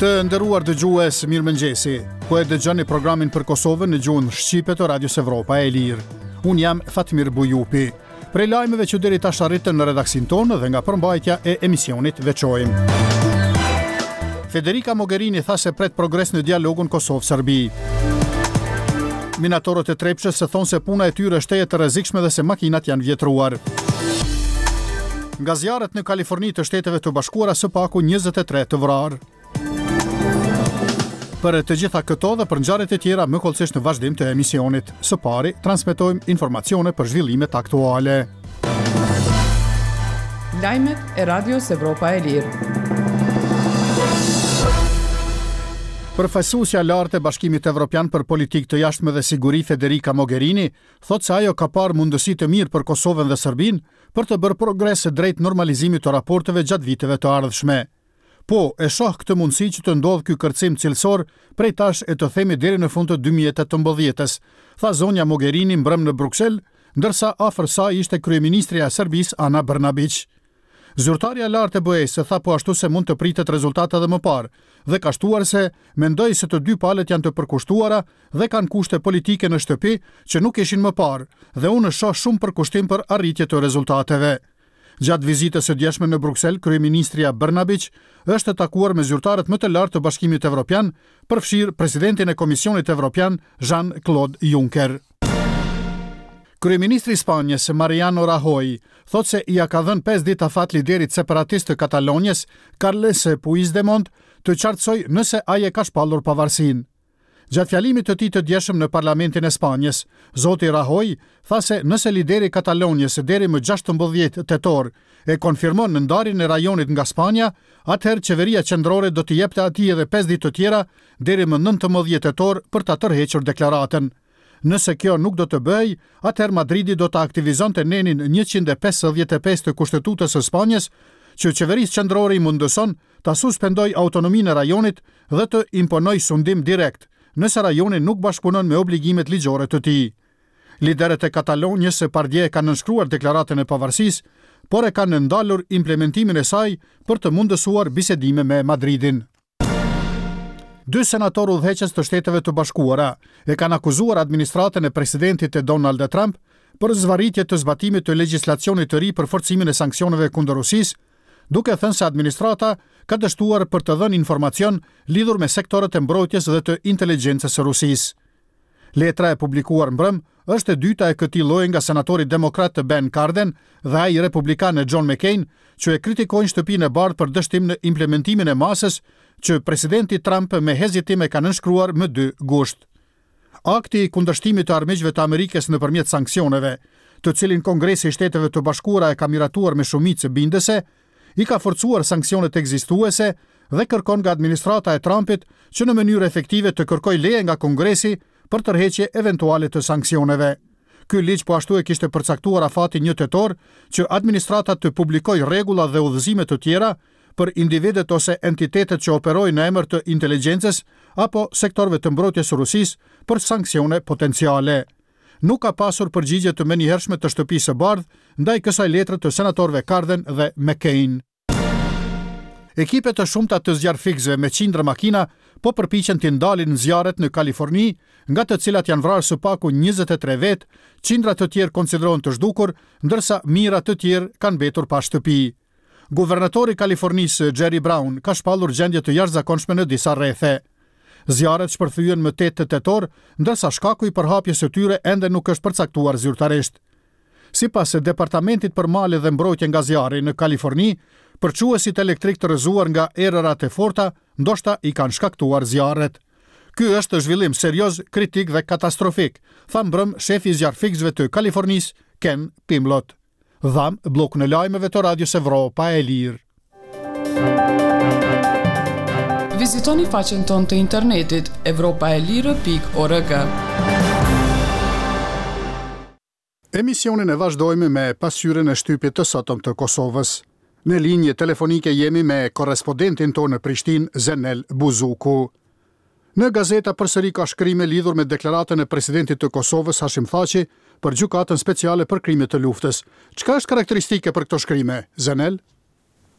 Të nderuar dëgjues, mirëmëngjesi. Po e dëgjoni programin për Kosovën në gjuhën shqipe të Radios Evropa e Lirë. Unë jam Fatmir Bujupi. Prej lajmeve që deri tash arritën në redaksin tonë dhe nga përmbajtja e emisionit veçojmë. Federica Mogherini tha se pret progres në dialogun Kosovë-Serbi. Minatorët e Trepshës se thonë se puna e tyre është e të rrezikshme dhe se makinat janë vjetruar. Nga zjarret në Kaliforni të Shteteve të Bashkuara së paku 23 të vrarë. Për të gjitha këto dhe për ngjarjet e tjera më kollësisht në vazhdim të emisionit. Së pari, transmetojmë informacione për zhvillimet aktuale. Lajmet e Radios Evropa e Lirë. Përfaqësuesja lartë e Bashkimit Evropian për Politikë të Jashtme dhe Siguri Federica Mogherini thotë se ajo ka parë mundësi të mirë për Kosovën dhe Serbinë për të bërë progrese drejt normalizimit të raporteve gjatë viteve të ardhshme. Po, e shoh këtë mundësi që të ndodhë ky kërcim cilësor prej tash e të themi deri në fund të 2018-s, tha zonja Mogherini mbrëm në Bruksel, ndërsa afër saj ishte kryeministrja e Serbisë Ana Brnabić. Zyrtarja lartë e BE-s tha po ashtu se mund të pritet rezultate edhe më parë dhe ka shtuar se mendoi se të dy palët janë të përkushtuara dhe kanë kushte politike në shtëpi që nuk ishin më parë dhe unë shoh shumë përkushtim për arritje të rezultateve. Gjatë vizitës së djeshme në Bruksel, kryeministrja Brnabić është takuar me zyrtarët më të lartë të Bashkimit Evropian, përfshirë presidentin e Komisionit Evropian Jean-Claude Juncker. Kryeministri i Spanjës Mariano Rajoy thotë se ia ka dhënë 5 ditë afat liderit separatist të Katalonjes Carles Puigdemont të qartësoj nëse ai e ka shpallur pavarësinë. Gjatë fjalimit të tij të djeshëm në Parlamentin e Spanjës, zoti Rajoy tha se nëse lideri i Katalonjes deri më 16 tetor e konfirmon në ndarjen e rajonit nga Spanja, atëherë qeveria qendrore do t'i jepte atij edhe 5 ditë të tjera deri më 19 tetor për ta tërhequr deklaratën. Nëse kjo nuk do të bëj, atëherë Madridi do të aktivizonte nenin 155 të Kushtetutës së Spanjës, që qeverisë qendrore i mundëson ta suspendojë autonominë e rajonit dhe të imponojë sundim direkt, nëse rajoni nuk bashkëpunon me obligimet ligjore të tij. Liderët e Katalonjës së pardje kanë nënshkruar deklaratën e pavarësisë, por e kanë ndalur implementimin e saj për të mundësuar bisedime me Madridin. 2 senatorë udhëheqës të Shteteve të Bashkuara e kanë akuzuar administratën e presidentit Donald Trump për zvarritje të zbatimit të legjislacionit të ri për forcimin e sanksioneve kundër Rusisë, duke thënë se administrata ka dështuar për të dhënë informacion lidhur me sektorët e mbrojtjes dhe të inteligjencës së Rusisë. Letra e publikuar mbrëm është e dyta e këtij lloji nga senatori demokrat Ben Cardin dhe ai republikan John McCain, që e kritikojnë shtëpinë e bardhë për dështim në implementimin e masës që presidenti Trump me hezitim e ka nënshkruar më 2 gusht. Akti i kundërshtimit të armiqve të Amerikës nëpërmjet sanksioneve, të cilin Kongresi i Shteteve të Bashkuara e ka miratuar me shumicë bindëse, i ka forcuar sanksionet ekzistuese dhe kërkon nga administrata e Trumpit që në mënyrë efektive të kërkojë leje nga Kongresi për tërheqje eventuale të sanksioneve. Ky ligj po ashtu e kishte përcaktuar afatin 1 tetor që administrata të publikojë rregulla dhe udhëzime të tjera për individet ose entitetet që operojnë në emër të inteligjencës apo sektorëve të mbrojtjes së Rusisë për sanksione potenciale. Nuk ka pasur përgjigje të menjëhershme të Shtëpisë së Bardhë ndaj kësaj letre të senatorëve Cardin dhe McCain. Ekipe të shumta të zjarfikësve me qindra makina po përpiqen të ndalin zjarret në Kaliforni, nga të cilat janë vrarë së paku 23 vet, qindra të tjerë konsiderohen të zhdukur, ndërsa mijëra të tjerë kanë mbetur pa shtëpi. Guvernatori i Kalifornisë Jerry Brown ka shpallur gjendje të jashtëzakonshme në disa rrethe. Zjarret shpërthyen më 8 tetor, ndërsa shkaku i përhapjes së tyre ende nuk është përcaktuar zyrtarisht. Sipas Departamentit për Male dhe Mbrojtje nga zjarri në Kaliforni, përquesit elektrik të rrëzuar nga erërat e forta ndoshta i kanë shkaktuar zjarret. Ky është zhvillim serioz, kritik dhe katastrofik, tha mbrëm shefi i zjarfikësve të Kalifornisë, Ken Pimlott. Dham blokun e lajmeve të Radios Evropa e Lirë. Vizitoni faqen tonë të internetit evropaelire.org. Emisionin e vazhdojmë me pasqyrën e shtypit të sotëm të Kosovës. Në linje telefonike jemi me korrespondentin tonë në Prishtinë, Zenel Buzuku. Në gazeta përsëri ka shkrime lidhur me deklaratën e presidentit të Kosovës Hashim Thaçi për gjykatën speciale për krime të luftës. Çka është karakteristike për këto shkrime, Zenel?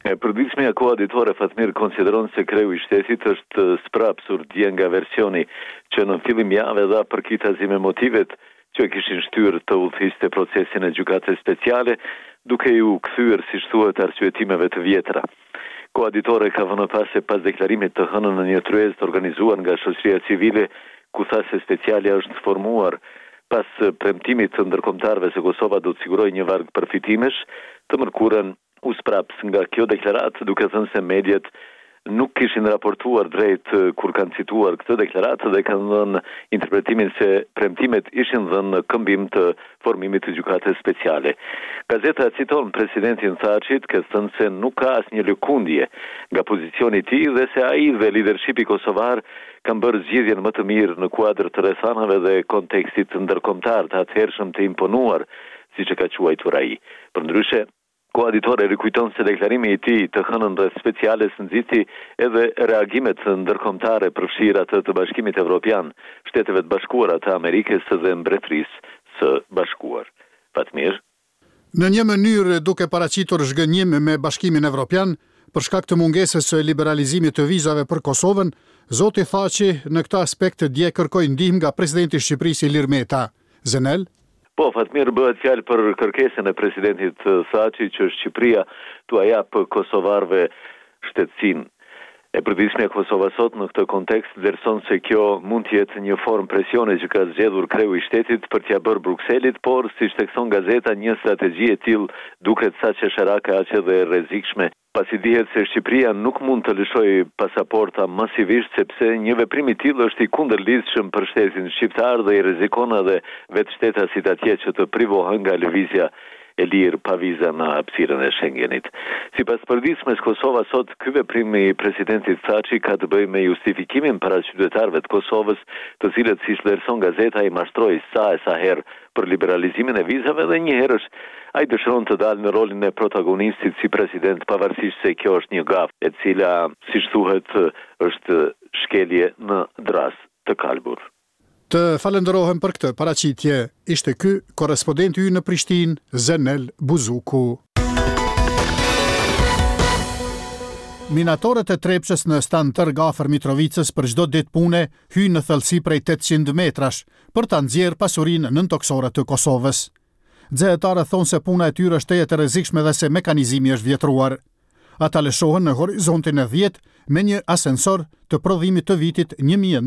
E përditshmja koaditore Fatmir konsideron se kreu I shtetit është sprapsur dje nga versioni që në fillim jave dha përkitasi me motivet që kishin shtyrë të udhëhiste procesin e gjykatës speciale, duke ju kthyer si thuhet arsyetimeve të vjetra. Koaditore ka vënë pas se pas deklarimit të hënën në një tryezë të organizuar nga shoqëria civile, ku tha se specialja është formuar pas premtimit të ndërkombëtarëve se Kosova do të sigurojë një varg përfitimesh, të mërkurën u spraps nga kjo deklaratë, duke thënë se mediat nuk kishin raportuar drejt kur kanë cituar këtë deklaratë dhe kanë dhënë interpretimin se premtimet ishin dhënë në këmbim të formimit të gjykatës speciale. Gazeta citon presidentin Thaçit që thënë se nuk ka asnjë lëkundje nga pozicioni I tij dhe se ai dhe lidershipi kosovar kanë bërë zgjedhjen më të mirë në kuadër të rrethanave dhe kontekstit ndërkombëtar të atëhershëm të imponuar, siç e ka quajtur ai. Përndryshe, koaditore rikujton se deklarimi I tij të hënën rreth speciales nxiti edhe reagimet ndërkombëtare përfshirë atë të Bashkimit Evropian, Shteteve të Bashkuara të Amerikës dhe Mbretërisë së Bashkuar. Fatmir. Në një mënyrë duke paraqitur zhgënjim me Bashkimin Evropian, për shkak të mungesës së liberalizimit të vizave për Kosovën, zoti Thaçi në këtë aspekt dje kërkoi ndihmë nga presidenti I Shqipërisë Ilir Meta. Zenel? Po, Fatmir, bëhet fjalë për kërkesën e presidentit Thaçi që Shqipëria t'ua jap kosovarëve shtetësinë. E përditshmja Kosova sot në këtë kontekst vlerëson se kjo mund të jetë një formë presione që ka zgjedhur kreu I shtetit për t'ia bërë Brukselit, por siç thekson gazeta, një strategji e tillë duket saqë sharake aq edhe e rrezikshme, pasi dihet se Shqipëria nuk mund të lëshojë pasaporta masivisht sepse një veprim I tillë është I kundërlidhshëm për shtetin shqiptar dhe I rrezikon edhe vetë shtetasit atje që të privohen nga lëvizja e lirë pa viza në hapësirën e Schengenit. Sipas përditshmes Kosova sot, ky veprim I presidentit Thaçi ka të bëjë me justifikimin para qytetarëve të Kosovës, të cilët siç vlerëson gazeta I mashtroi sa herë për liberalizimin e vizave dhe një herësh ai dëshiron të dalë në rolin e protagonistit si president, pavarësisht se kjo është një gafë, e cila, siç thuhet, është shkelje në dras të kalbur. Të falenderohem për këtë paraqitje. Ishte ky korrespondenti ynë në Prishtinë, Zenel Buzuku. Minatorët e Trepçës në stan tërg afër Mitrovicës për çdo ditë pune hyjnë në thellësi prej 800 metrash për ta nxjerrë pasurinë nëntoksore të Kosovës. Xhehetarët thonë se puna e tyre është e rrezikshme dhe se mekanizmi është vjetruar. Ata lëshohen në horizontin e 10 me një ascensor të prodhimit të vitit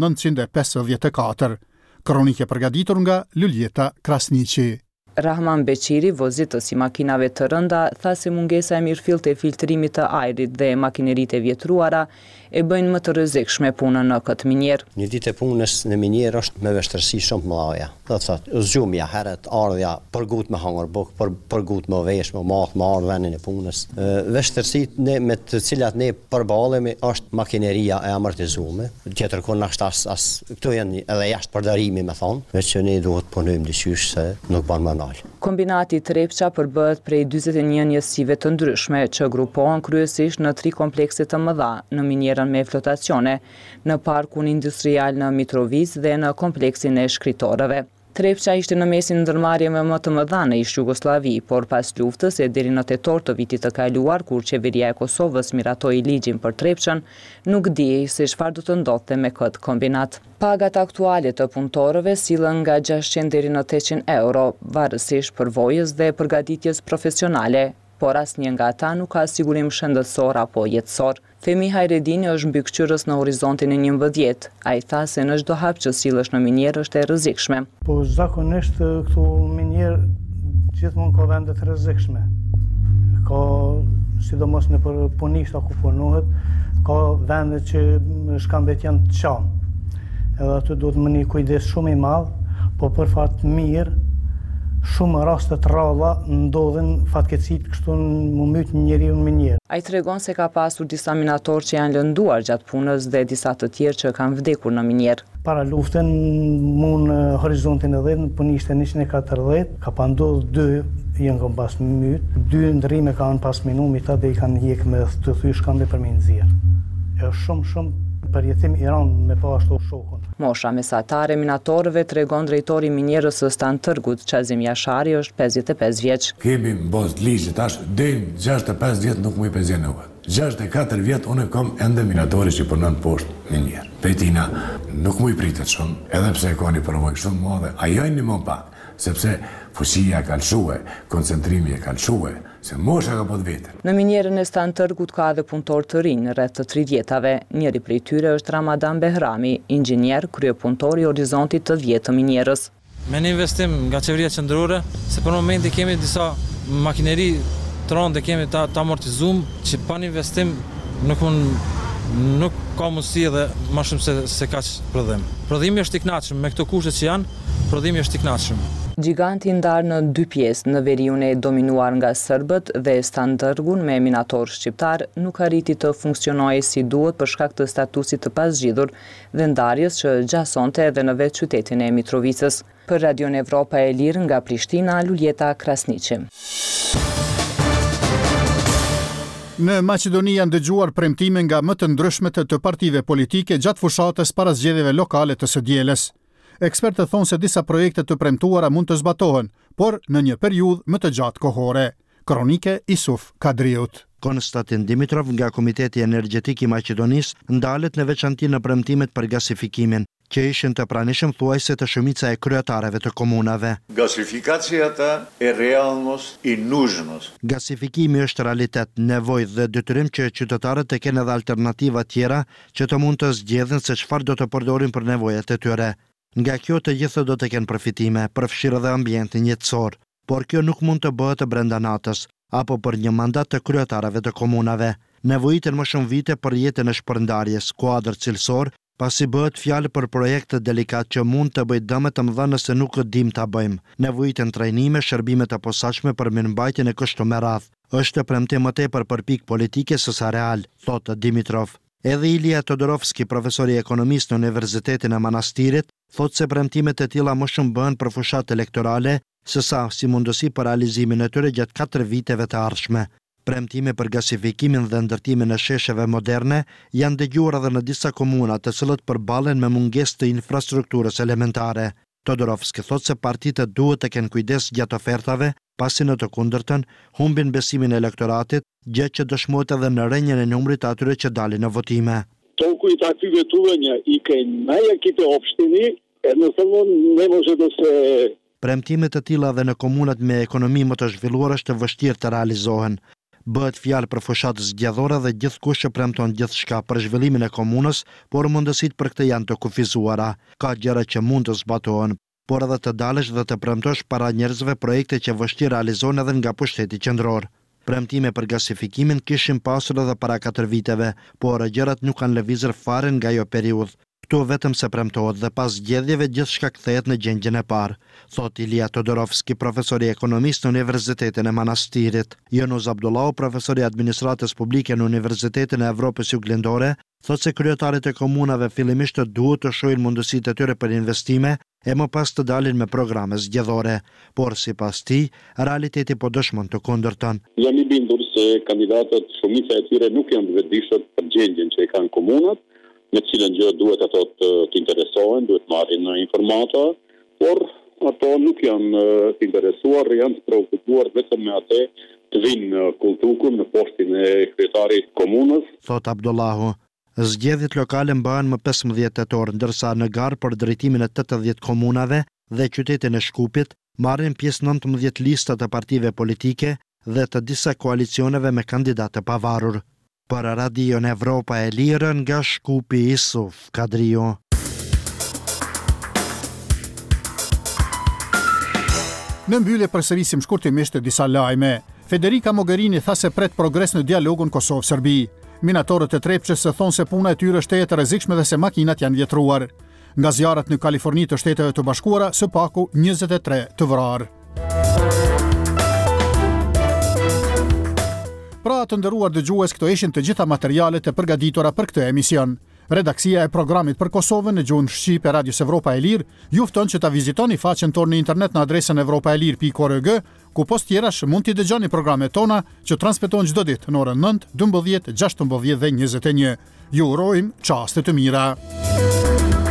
1954. Kronikë e përgatitur nga Luljeta Krasniqi. Rahman Beqiri, vozitës I makinave të rënda, tha se mungesa e mirëfillt e filtrimit të ajrit dhe makineritë e vjetruara e bëjnë më të rrezikshme punën në këtë minjer. Një ditë e punës në minjer është me vështirësi shumë të mëdha. Do të thotë, zgjumja herët, ardha për gut me hangër buk, për gut me vesh, me math, me ardh vendin e punës. Vështirësitë me të cilat ne përballemi është makineria e amortizuar. Tjetër kur na as këto janë edhe jashtë përdarimi, me thonë, veç që ne duhet punojmë dyqysh se nuk bën më. Kombinati Trepça përbëhet prej 41 njësive të ndryshme që grupohen kryesisht në 3 komplekse të mëdha, në minjerën me flotacione, në parkun industrial në Mitrovicë dhe në kompleksin e shkritorëve. Trepça ishte në mesin ndërmarrje më të mëdha në ish Jugosllavi, por pas luftës e deri në tetor të vitit të kaluar, kur qeveria e Kosovës miratoi ligjin për Trepçën, nuk dihej se çfarë do të ndodhte me këtë kombinat. Pagat aktuale të punëtorëve sillen nga 600 deri në 800 euro, varësisht përvojës dhe përgatitjes profesionale, por asnjë nga ata nuk ka sigurim shëndetësor apo jetësor. Femi Hajredini është mbikëqyrës në horizontin e 11. Ai tha se në çdo hap që sillesh në minjer është e rrezikshme. Po zakonisht këtu minjer gjithmonë ka vende të rrezikshme. Ka sidomos në për punishta ku punohet, ka vende që shkambet janë të qanë. Edhe aty duhet më një kujdes shumë I madh, po për fat mirë shumë raste të rralla ndodhin fatkeqësit kështu në myt njeriu në minjer. Ai tregon se ka pasur disa minatorë që janë lënduar gjatë punës dhe disa të tjerë që kanë vdekur në minjer. Para luftën në horizontin e 10 punishte 140, ka pa ndodhur 2 janë kanë pas myt, 2 ndrime kanë pas minumit dhe I kanë hjek me të thysh kanë për me nxjerr. Është shumë përjetim i rëndë me pa ashtu shokun. Mosha mesatare minatorëve tregon drejtori i minierës së Stan Tërgut, Qazim Jashari, është 55 vjeç. Kemi në bazë ligjit tash deri 65 vjet nuk më i pensionohet. 64 vjet unë kam ende minatori që punon poshtë minier. Petina nuk më i pritet shumë, edhe pse ka një përvojë shumë madhe, ajo një më pak, sepse fuqia ka lëshue, koncentrimi e ka lëshue, se mosha ka po të vete. Në minierën e Stan Tërgut ka edhe punëtor të rinj rreth të 30-tave. Njëri prej tyre është Ramadan Behrami, inxhinier, kryepunëtor i Horizontit të 10 të minierës. Me një investim nga qeveria qendrore, se për momenti kemi disa makineri të rënda kemi ta amortizuar, që pa një investim nuk ka mundësi edhe më shumë se kaq prodhim. Prodhimi është i kënaqshëm me këto kushte që janë, prodhimi është i kënaqshëm. Giganti ndarë në 2 pjesë në veriun e dominuar nga serbët dhe Stan Tërgun me minator shqiptar nuk arriti të funksionojë si duhet për shkak të statusit të pasgjidhur dhe ndarjes që gjasonte edhe në vetë qytetin e Mitrovicës. Për Radion Evropa e Lirë nga Prishtina, Luljeta Krasniqi. Në Maqedoni janë dëgjuar premtime nga më të ndryshmet të partive politike gjatë fushatës para zgjedhjeve lokale të së dielës. Ekspertët thonë se disa projekte të premtuara mund të zbatohen, por në një periudhë më të gjatë kohore. Kronike Isuf Kadriut. Konstantin Dimitrov nga Komiteti Energjetik i Maqedonisë ndalet në veçanti në premtimet për gasifikimin, që ishin të pranishëm thuajse të shumica e kryetarëve të komunave. Gasifikacijata e realnost i nužnost. Gasifikimi është realitet, nevojë dhe detyrim që qytetarët të kenë edhe alternativa tjera që të mund të zgjedhin se çfarë do të përdorin për nevojat e tyre. Nga kjo të gjithë do të kenë përfitime, përfshirë edhe ambientin jetësor, por kjo nuk mund të bëhet brenda natës, apo për një mandat të kryetarëve të komunave. Nevojiten më shumë vite për jetën e shpërndarjes, kuadër cilësor, pasi bëhet fjalë për projekte delikat që mund të bëjë dëme të mëdha nëse nuk dim ta bëjmë. Nevojiten trajnime, shërbime të posaçme për mirëmbajtjen e kështu me radhë. Është premtim më tepër për pikë politike se sa real, thotë Dimitrov. Edhe Ilija Todorovski, profesori ekonomist në Universitetin e Manastirit, thotë se premtimet e tilla më shumë bëhen për fushat elektorale, se sa si mundësi për realizimin e tyre gjatë 4 viteve të ardhshme. Premtime për gasifikimin dhe ndërtimin e shesheve moderne janë dëgjuar edhe në disa komuna të cilët përballen me mungesë të infrastrukturës elementare. Todorovski thotë se partitë duhet të kenë kujdes gjatë ofertave, pasi në të kundërtën humbin besimin e elektoratit, gjë që dëshmohet edhe në rënien e numrit të atyre që dalin në votime. Толку и такви ветувања и кај најаките општини, едноставно не може да се. Premtimet e tilla dhe në komunat me ekonomi më të zhvilluar është vështirë të realizohen. Bëhet fjalë për fushatë zgjedhore dhe gjithkush që premton gjithçka për zhvillimin e komunës, por mundësitë për këtë janë të kufizuara. Ka gjëra që mund të zbatohen, por edhe të dalësh dhe të premtosh para njerëzve projekte që vështirë realizohen edhe nga pushteti qendror. Premtime për gasifikimin kishin pasur edhe para 4 viteve, por gjërat nuk kanë lëvizur fare nga ajo periudhë. Këtu vetëm se premtohet dhe pas zgjedhjeve gjithçka kthehet në gjendjen e parë, thot Ilija Todorovski, profesori ekonomist në Universitetin e Manastirit. Jonuz Abdullahu, profesori administratës publike në Universitetin e Evropës Juglindore, thot se kryetarët e komunave fillimisht duhet të shohin mundësitë e tyre për investime e më pas të dalin me programe zgjedhore, por sipas tij, realiteti po dëshmon të kundërtën. Jam i bindur se kandidatët shumica e tyre nuk janë vetëdijshëm për gjendjen që e kanë komunat, me cilën gjë duhet ato të interesohen, duhet marrin informata, por ato nuk janë të interesuar, janë të preokupuar vetëm me atë të vinë kultukun në postin e kryetarit komunës. Thot Abdullahu, zgjedhjet lokale mbahen më 15 tetor, ndërsa në garë për drejtimin e 80 komunave dhe qytetin e Shkupit marrin pjesë 19 lista të partive politike dhe të disa koalicioneve me kandidatë pavarur. Për Radion Evropa e Lirë nga Shkupi, Isuf Kadriu. Në mbyllje përsërisim shkurtimisht disa lajme. Federica Mogherini tha se pret progres në dialogun Kosovë-Serbi. Minatorët e Trepçës thonë se puna e tyre është e rrezikshme dhe se makinat janë vjetruar. Nga zjarret në Kaliforni të Shteteve të Bashkuara, së paku 23 të vrarë. Pra të nderuar dëgjues, këto ishin të gjitha materialet e përgatitura për këtë emision. Redaksia e programit për Kosovën në gjuhën shqipe Radios Evropa e Lirë ju fton që ta vizitoni faqen tonë në internet në adresën evropaelir.org, ku post tjerash mund t'i dëgjoni programet tona që transmetohen çdo ditë në orën 9, 12, 16 dhe 21. Ju urojmë çaste të mira.